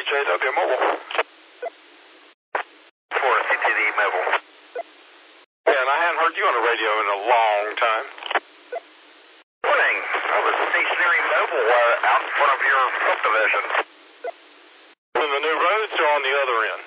CJW Mobile. For CTD Mobile. Yeah, and I hadn't heard you on the radio in a long time. Morning. I was stationary mobile out in front of your subdivision. In the new roads or on the other end?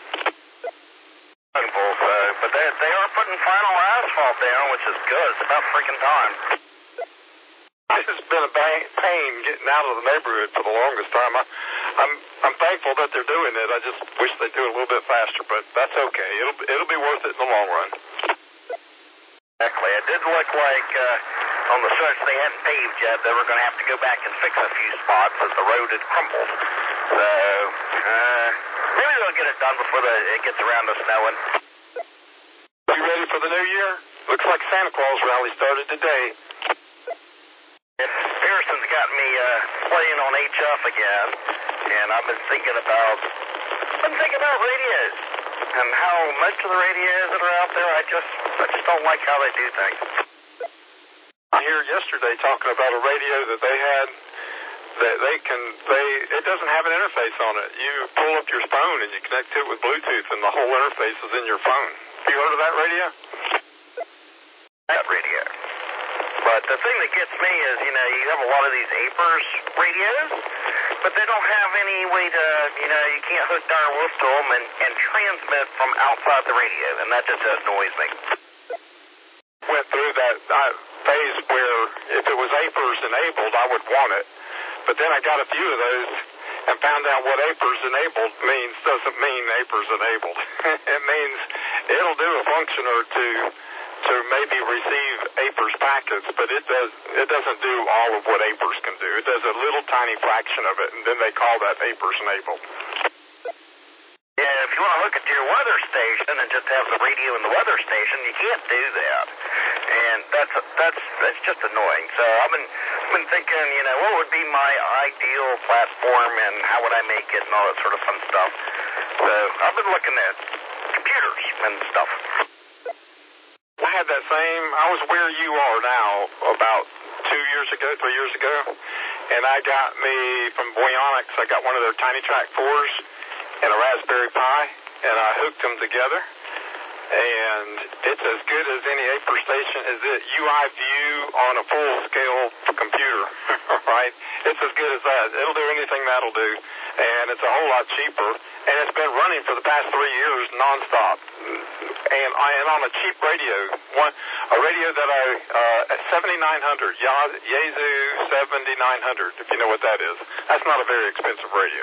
But they are putting final asphalt down, which is good. It's about freaking time. It's been a pain getting out of the neighborhood for the longest time. I'm thankful that they're doing it. I just wish they'd do it a little bit faster, but that's okay. It'll be worth it in the long run. Exactly. It did look like on the stretch they hadn't paved yet. They were going to have to go back and fix a few spots as the road had crumbled. So maybe they'll get it done before it gets around to snowing. You ready for the new year? Looks like Santa Claus rally started today. Harrison's got me playing on HF again, and I've been thinking about radios and how most of the radios that are out there, I just don't like how they do things. I hear yesterday talking about a radio that they had that it doesn't have an interface on it. You pull up your phone and you connect to it with Bluetooth, and the whole interface is in your phone. Have you heard of that radio? That radio. But the thing that gets me is, you have a lot of these APRS radios, but they don't have any way to, you can't hook direwolf to them and transmit from outside the radio, and that just annoys me. Went through that phase where if it was APRS enabled, I would want it. But then I got a few of those and found out what APRS enabled means doesn't mean APRS enabled. It means it'll do a function or two to maybe receive APRS packets, but it doesn't do all of what APRS can do. It does a little tiny fraction of it, and then they call that APRS enabled. Yeah, if you want to hook it to your weather station and just have the radio in the weather station, you can't do that. And that's just annoying. So I've been thinking, what would be my ideal platform and how would I make it and all that sort of fun stuff. So I've been looking at computers and stuff. I had that I was where you are now about 3 years ago, and I got from Voyonics, I got one of their Tiny Track 4s and a Raspberry Pi, and I hooked them together, and it's as good as any APRS station. Is it UI View on a full-scale computer, right? It's as good as that. It'll do anything that'll do, and it's a whole lot cheaper, and it's been running for the past 3 years nonstop. And on a cheap radio, a radio that 7900, Yaesu 7900, if you know what that is. That's not a very expensive radio.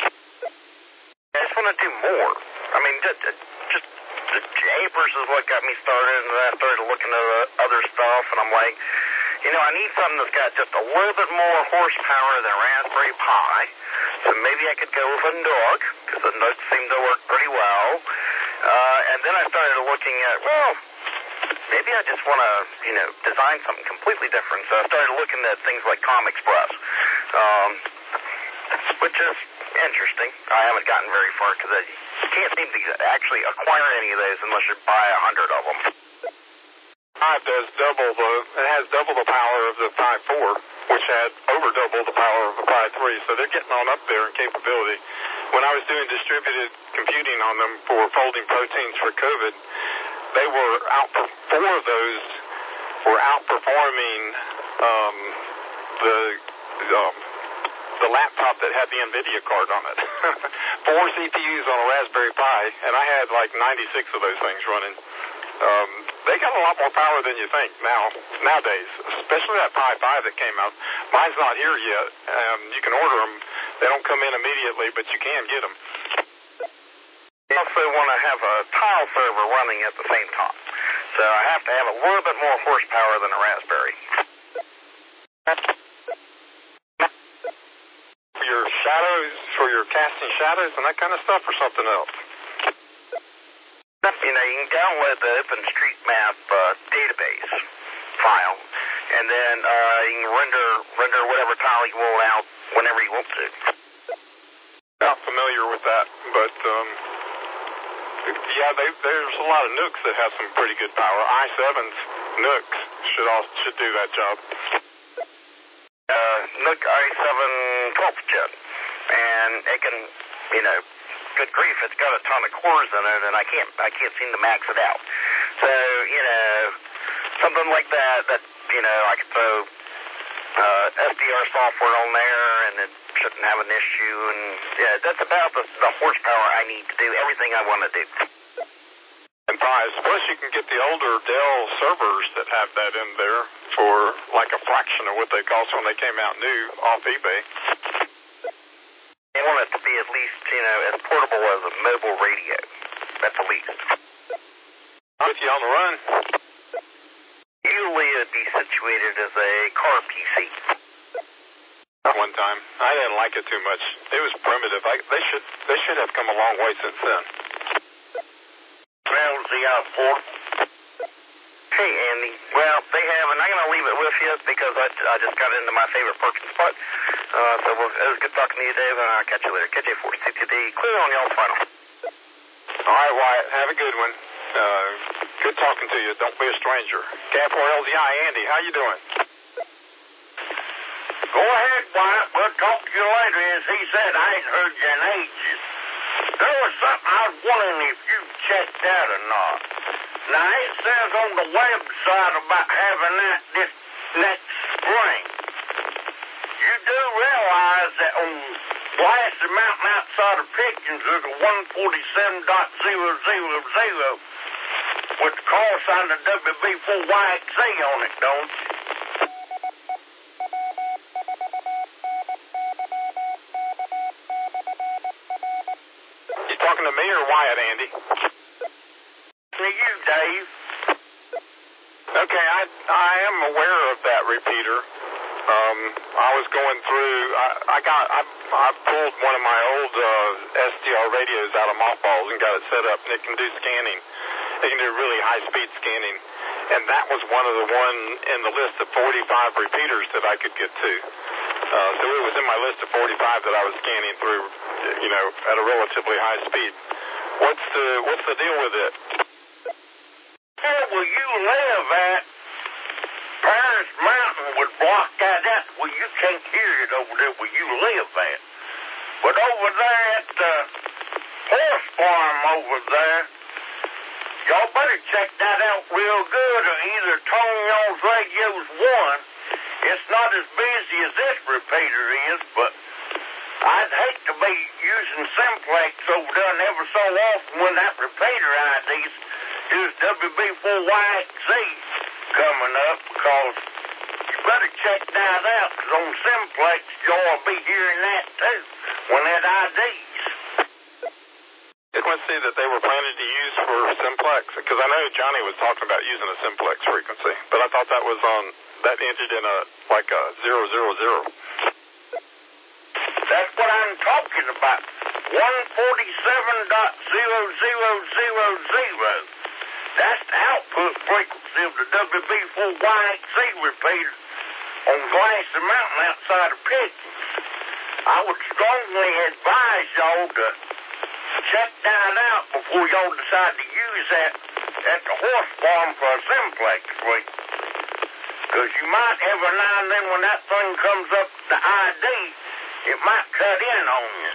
I just want to do more. I mean, just APRS is what got me started, and then I started looking at other stuff, and I'm like, I need something that's got just a little bit more horsepower than a Raspberry Pi, so maybe I could go with a NUC, because the NUC seemed to work pretty well. And then I started looking at, maybe I just want to, design something completely different. So I started looking at things like ComExpress, which is interesting. I haven't gotten very far because you can't seem to actually acquire any of those unless you buy 100 of them. It has double the power of the Pi 4, which had over double the power of the Pi 3, so they're getting on up there in capability. When I was doing distributed computing on them for folding proteins for COVID, they were four of those were outperforming the laptop that had the NVIDIA card on it. 4 CPUs on a Raspberry Pi, and I had like 96 of those things running. They got a lot more power than you think nowadays, especially that Pi 5 that came out. Mine's not here yet. You can order them. They don't come in immediately, but you can get them. I also want to have a tile server running at the same time, so I have to have a little bit more horsepower than a Raspberry. For your casting shadows and that kind of stuff, or something else? You can download the OpenStreetMap database file, and then you can render whatever tile you want out whenever you want to. Not familiar with that, but there's a lot of NUCs that have some pretty good power. i7's NUCs should do that job. NUC i7 12th gen, and it can good grief, it's got a ton of cores in it, and I can't seem to max it out. So, something like that, I could throw SDR software on there, and it shouldn't have an issue, and that's about the horsepower I need to do everything I want to do. And price. Plus, you can get the older Dell servers that have that in there for like a fraction of what they cost when they came out new off eBay. They want it to be at least, as portable as a mobile radio. That's the least. I'm with you on the run. Usually it'd be situated as a car PC. One time, I didn't like it too much. It was primitive. They should have come a long way since then. Well, the portable. Hey, Andy. Well, they have, and I'm going to leave it with you because I just got into my favorite parking spot. So it was good talking to you, Dave, and I'll catch you later. KJ460D, clear on y'all final. All right, Wyatt. Have a good one. Good talking to you. Don't be a stranger. Cap4LZI, Andy, how you doing? Go ahead, Wyatt. We'll talk to you later. As he said, I ain't heard you in ages. There was something I was wondering if you checked out or not. Now, it says on the website about having that this next spring. You do realize that on Glassy Mountain outside of Pickens, there's a 147.000 with the call sign of WB4YXZ on it, don't you? You talking to me or Wyatt, Andy? To you, Dave. Okay, I am aware of that repeater. I was going through. I pulled one of my old SDR radios out of mothballs and got it set up, and it can do scanning. It can do really high-speed scanning, and that was one in the list of 45 repeaters that I could get to. So it was in my list of 45 that I was scanning through, at a relatively high speed. What's the deal with it? Where will you live at? Paris Mountain would block that out. Well, you can't hear it over there where you live at. But over there at the horse farm over there, y'all better check that out real good, or either Tony y'all's radio's one. It's not as busy as this repeater is, but I'd hate to be using Simplex over there and ever so often when that repeater ID is WB4YXZ coming up, because you better check that out, because on Simplex y'all will be hearing that too when that ID's. Let's see that they were planning to use for Simplex, because I know Johnny was talking about using a Simplex frequency, but I thought that was that ended in a 000. That's what I'm talking about. 147.0000. That's the output frequency of the WB4YXZ repeater on Glassy Mountain outside of Pickens. I would strongly advise y'all to check that out before y'all decide to use that at the horse farm for a Simplex frequency. Because you might every now and then when that thing comes up the ID, it might cut in on you.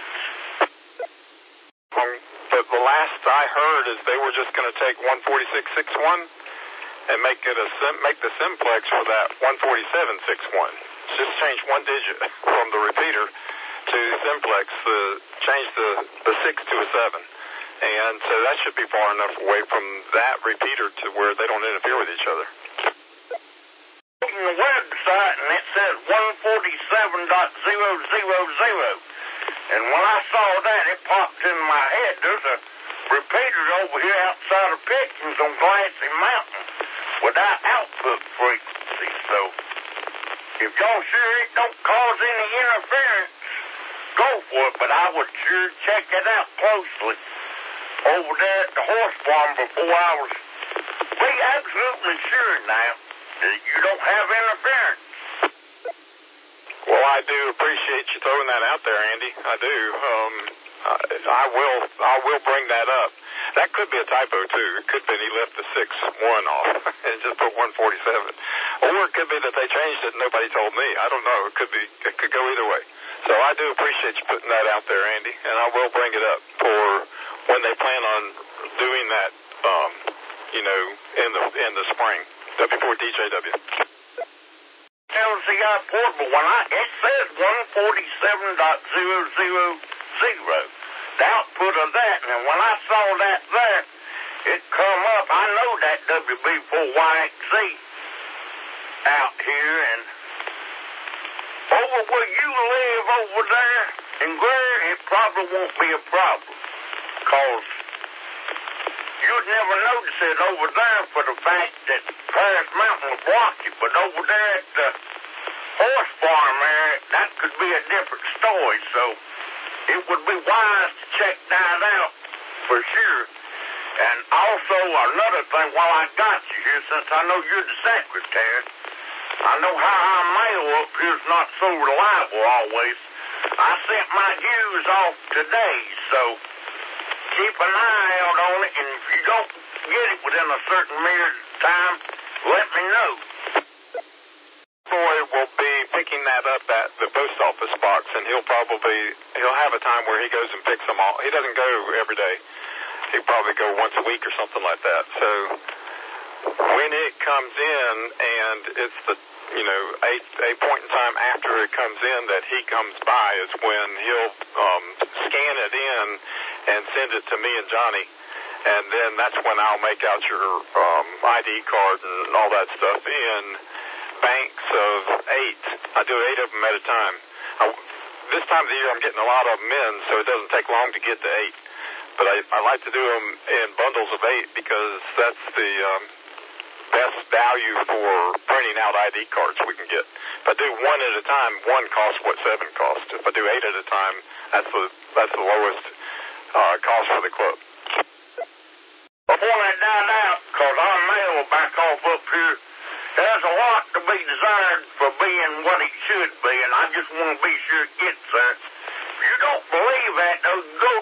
But the last I heard is they were just going to take 146.61 and make the Simplex for that 147.61. Just change one digit from the repeater to Simplex, change the 6 to a 7. And so that should be far enough away from that repeater to where they don't interfere with each other. On the website, and it says 147.000. And when I saw that, it popped in my head. There's a repeater over here outside of Pickens on Glassy Mountain without output frequency. So if y'all sure it don't cause any interference, go for it. But I would sure check it out closely over there at the horse farm before I was be absolutely sure now that you don't have interference. Well, I do appreciate you throwing that out there, Andy. I do. I will bring that up. That could be a typo too. It could be he left the 6-1 off and just put 147, or it could be that they changed it and nobody told me. I don't know. It could go either way. So I do appreciate you putting that out there, Andy, and I will bring it up for when they plan on doing that, in the spring. W4DJW. LCI portable, it says 147.000, the output of that, and when I saw that there, it come up. I know that WB4YXZ out here, and over where you live over there in Greer, it probably won't be a problem, because you'd never notice it over there for the fact that Paris Mountain will block you, but over there at the horse farm there, that could be a different story, so it would be wise to check that out for sure. And also another thing, while I got you here, since I know you're the secretary, I know how our mail up here is not so reliable always. I sent my dues off today, so keep an eye out on it, and if you don't get it within a certain period of time, let me know. Boy will be picking that up at the post office box, and he'll have a time where he goes and picks them all. He doesn't go every day. He'll probably go once a week or something like that. So when it comes in, and it's a point in time after it comes in that he comes by is when he'll scan it in and send it to me and Johnny, and then that's when I'll make out your ID card and all that stuff in banks of 8. I do 8 of them at a time. This time of the year I'm getting a lot of them in, so it doesn't take long to get to 8. But I like to do them in bundles of 8 because that's the best value for printing out ID cards we can get. If I do 1 at a time, 1 costs what 7 costs. If I do 8 at a time, that's the lowest cost for the club. Before I died out, because our mail will back off up here, there's a lot to be desired for being what it should be, and I just want to be sure it gets there. If you don't believe that, though, go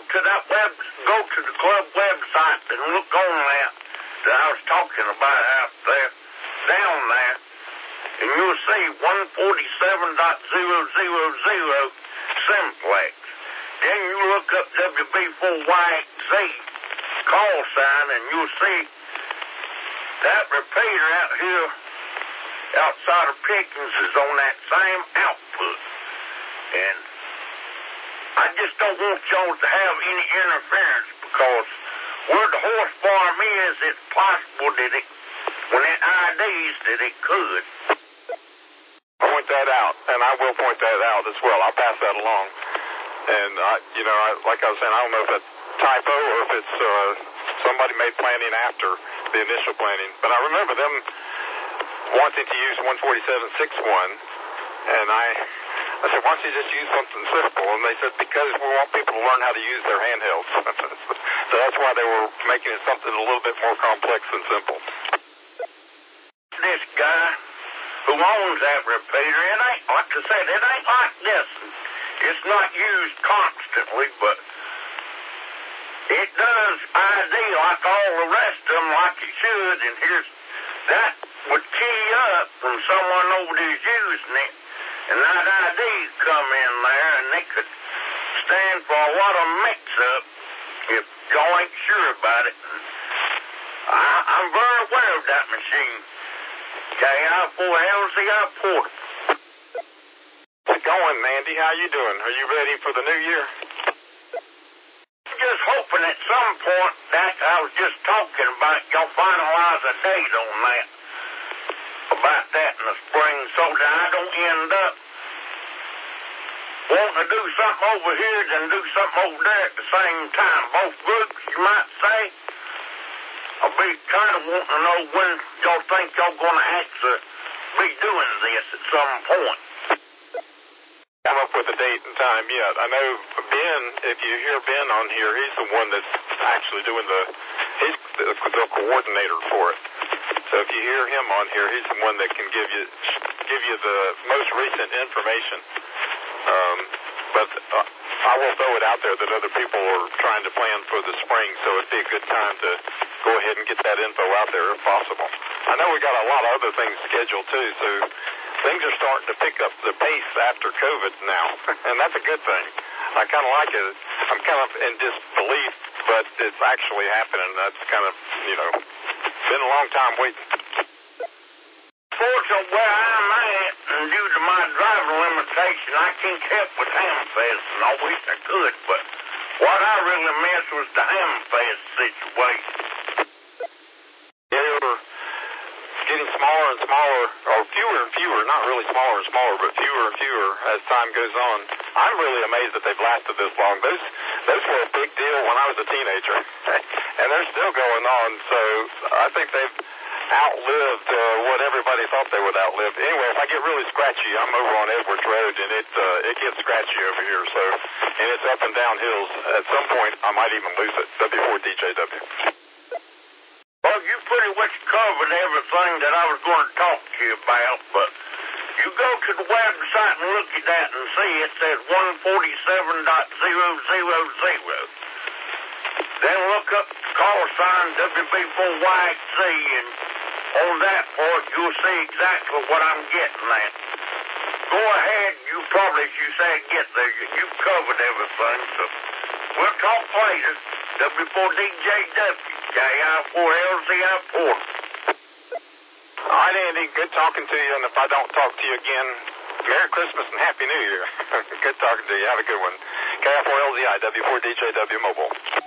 to the club website and look on that I was talking about out there, down there, and you'll see 147.000 simplex. Then you look up WB4YXZ call sign, and you'll see that repeater out here outside of Pickens is on that same output. And I just don't want y'all to have any interference, because where the horse farm is, it's possible that when it IDs, that it could. Point that out, and I will point that out as well. I'll pass that along. And, like I was saying, I don't know if it's typo or if it's somebody made planning after the initial planning. But I remember them wanting to use 147.61, and I said, why don't you just use something simple? And they said, because we want people to learn how to use their handhelds. So that's why they were making it something a little bit more complex than simple. This guy who owns that repeater, it ain't, like I said, it ain't like this. It's not used constantly, but it does ID like all the rest of them, like it should, and that would key up from someone over there's using it, and that ID come in there, and they could stand for a lot of mix-up if y'all ain't sure about it. I'm very aware of that machine. KI4LCI port. How's it going, Mandy? How you doing? Are you ready for the new year? Just hoping at some point that I was just talking about, y'all finalize a date on that, about that in the spring, so that I don't end up wanting to do something over here and do something over there at the same time. Both groups, you might say. I'll be kind of wanting to know when y'all think y'all going to actually be doing this at some point. Come up with a date and time yet. I know Ben, if you hear Ben on here, he's the one that's actually doing he's the coordinator for it. So if you hear him on here, he's the one that can give you the most recent information. But I will throw it out there that other people are trying to plan for the spring, so it'd be a good time to go ahead and get that info out there if possible. I know we got a lot of other things scheduled too, so things are starting to pick up the pace after COVID now, and that's a good thing. I kind of like it. I'm kind of in disbelief, but it's actually happening. That's kind of, been a long time waiting. Fortunately, where I'm at, and due to my driving limitation, I can't help with Hamfest, and I wish I could, but what I really missed was the Hamfest situation. They're getting smaller and smaller, or fewer and fewer, not really smaller and smaller, but fewer and fewer as time goes on. I'm really amazed that they've lasted this long. Those were a big deal when I was a teenager, and they're still going on, so I think they've outlived what everybody thought they would outlive. Anyway, if I get really scratchy, I'm over on Edwards Road, and it gets scratchy over here, so, and it's up and down hills. At some point, I might even lose it. W4DJW. Well, you pretty much covered everything that I was going to talk to you about, but you go to the website and look at that and see it says 147.000. Then look up the call sign WB4YXC, and on that part you'll see exactly what I'm getting at. Go ahead, you probably, as you say, get there. You've covered everything, so we'll talk later. W4DJW, KI4LZI4. All right, Andy, good talking to you, and if I don't talk to you again, Merry Christmas and Happy New Year. Good talking to you. Have a good one. KI4LZI, W4DJW Mobile.